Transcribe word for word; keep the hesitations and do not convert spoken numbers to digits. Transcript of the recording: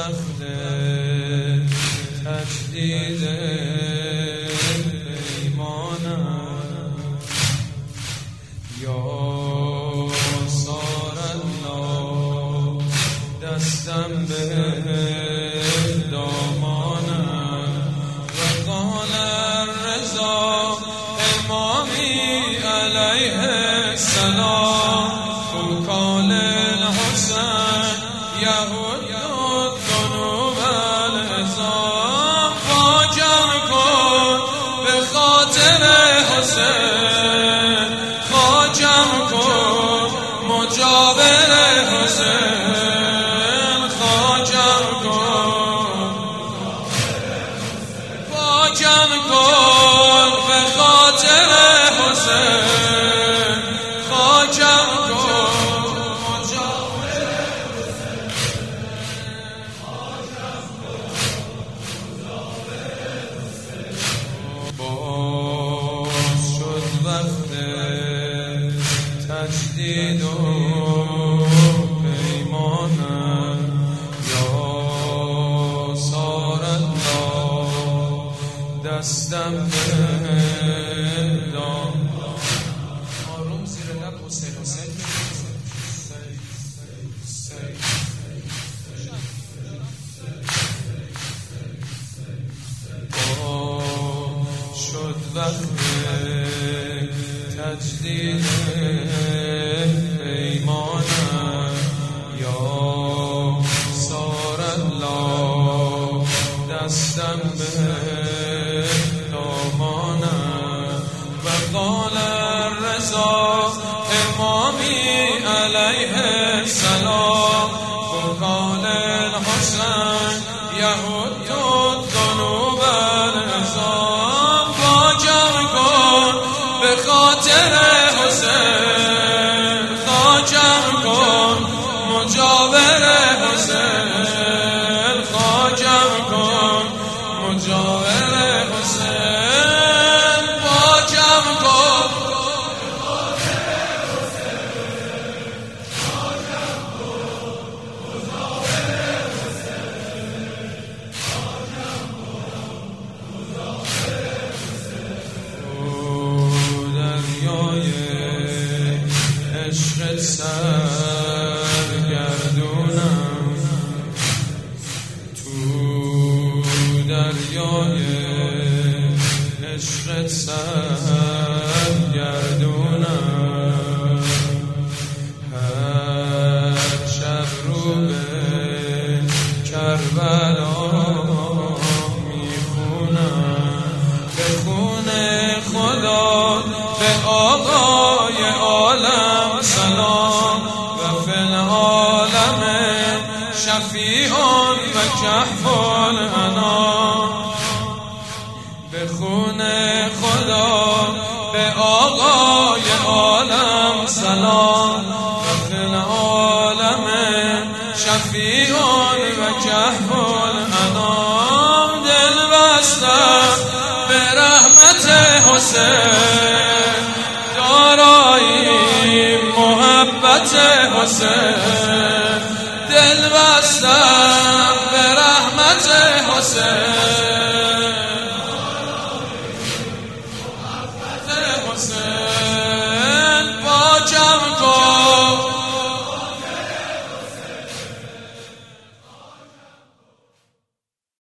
وقت تجدید پیمانم یا سار الله دستم به دامانم و قال الرضا امامی علیه السلام فوقال الحسین یهود الذنوب العظام واجم کن به خاطر حسین خواجم کن مجاور حسین خواجم کن واجم کن به خاطر حسین خواجم کن مجاور باز شد وقت تجدید و پیمانم یا سار الله دستم به دام آروم زیر لب حسین حسین شد وقت تجدید پیمانم یا سار الله دستم به دامانم و قال الرضا امامی علیه السلام فوقال الحسین یهود الذنوب العظام واجم کن به خاطر حسین خواجم کن مجاور حسین خواجم کن مجاور حسین واجم کن عشق سرگردونم تو دریای عشق سرگردونم هر شب رو به کربلا میخونم به خون خدا به آقای عالم سلام و فی العالم شفیع و کهف الانام به خون خدا به آقای عالم سلام و فی العالم شفیع و کهف الانام دل بستم به رحمت حسین دارایی محبت حسین دل بستم به رحمت حسین